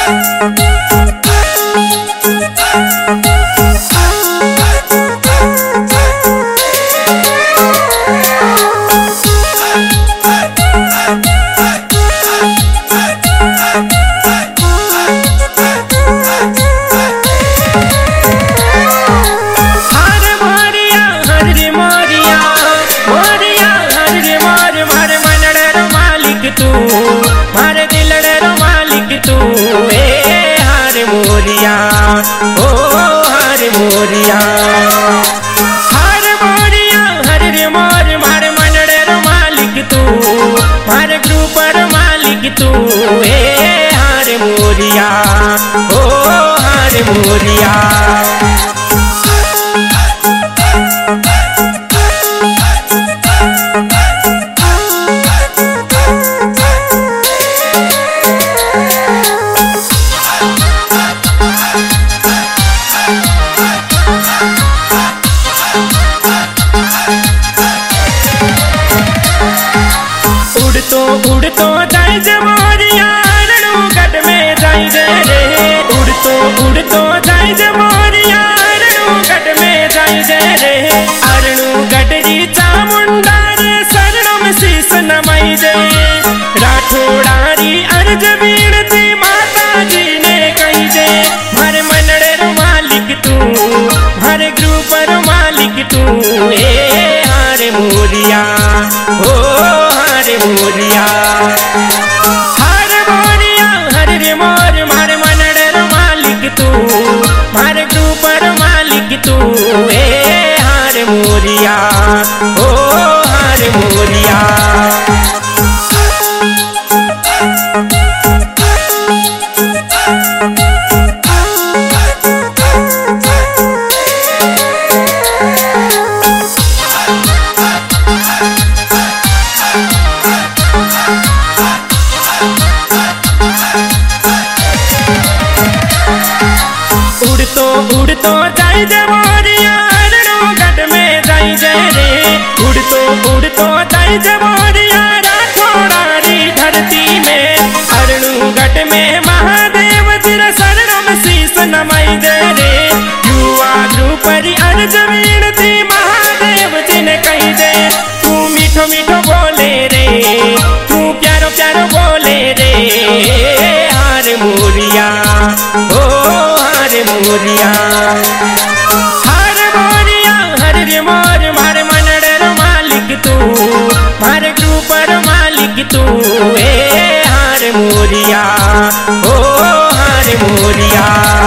तू ए हार मोरिया ओ हार मोरिया। उड़तो जाए जमोरिया रणुगढ़ में जाई जे रे। उड़तो जाए जमोरिया रणुगढ़ में जाई जे रे। अरणुगढ़ जी चामुंडा रे शरणों में शीस नमाई जे। राठौड़ारी अर्ज बीनती माता जी ने कही जे। हर मनड़े रो मालिक तू, हर ग्रुप रो मालिक तू ए हार मोरिया ओ हार मोरिया। हार मोरिया हर रे मोर मार मनड़े रो मालिक तू, हर ग्रुप रो मालिक तू ए हार मोरिया ओ हार मोरिया। उड़तो जाए जमोरिया रणुगढ़ में जाई जे रे। उड़तो जाए जमोरिया राठौड़ारी धरती में। अरणुगढ़ में महादेव तेरा शरणों में शीस नमाई जे रे। युवा ध्रुपरी अर्ज विनती महादेव जी ने कही दे। तू मीठो मीठो बोले रे, तू प्यारो प्यारो बोले रे हार मोरिया ओ हार मोरिया। हार मोरिया हर रे मोर मार मनड़े रो मालिक तू, मार ग्रुप रो मालिक तू ए हार मोरिया ओ हार मोरिया।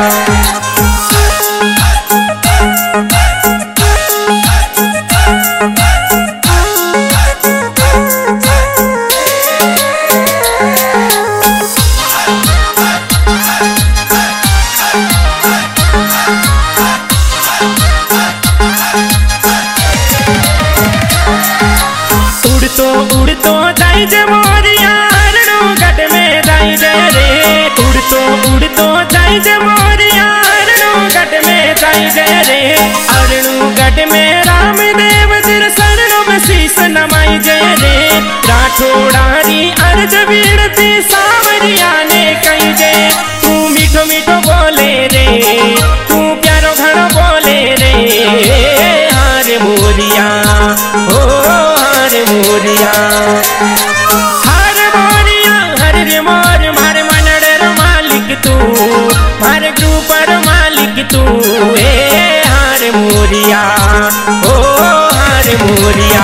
उड़तो जाए जमोरिया रणुगढ़ में जाई जे रे। उड़तो जाए जमोरिया रणुगढ़ में जाई जे रे। अरणुगढ़ में रामदेव तेरे शरणों में शीस नमाई जे रे। राठौड़ारी अर्ज विनती सावरिया ने कही जे। तू मीठो मीठो बोले रे, तू प्यारो घड़ो बोले रे हार मोरिया ओ हार मोरिया। हार मोरिया हर रे मोर मार मनड़े रो मालिक तू, मार ग्रुप रो मालिक तू ए हार मोरिया ओ हार मोरिया।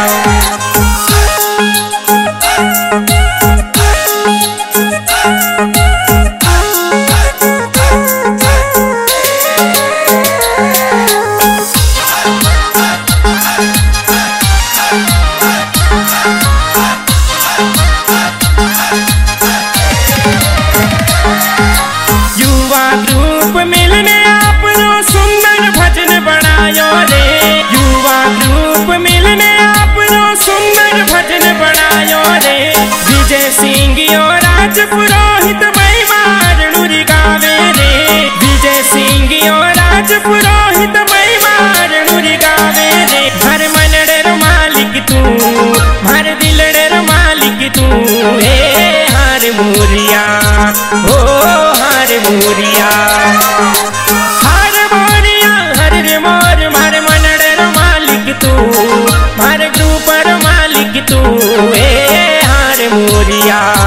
युवा ग्रुप मिलने आप रो सुंदर भजन बनायो रे। युवा ग्रुप मिलने आप रो सुंदर भजन बनायो रे। विजय सिंह और राज पुरोहित महिमा रणुरी गावे रे। विजय सिंह और राज पुरोहित महिमा रणुरी गावे रे। हर मनड़े रो मालिक तू, हर दिलड़े रो मालिक तू ए हार मोरिया ओ हार मोरिया हर रे मोर मारे मनड़ मालिक तू मारे ग्रुप मालिक तू ए हार मोरिया।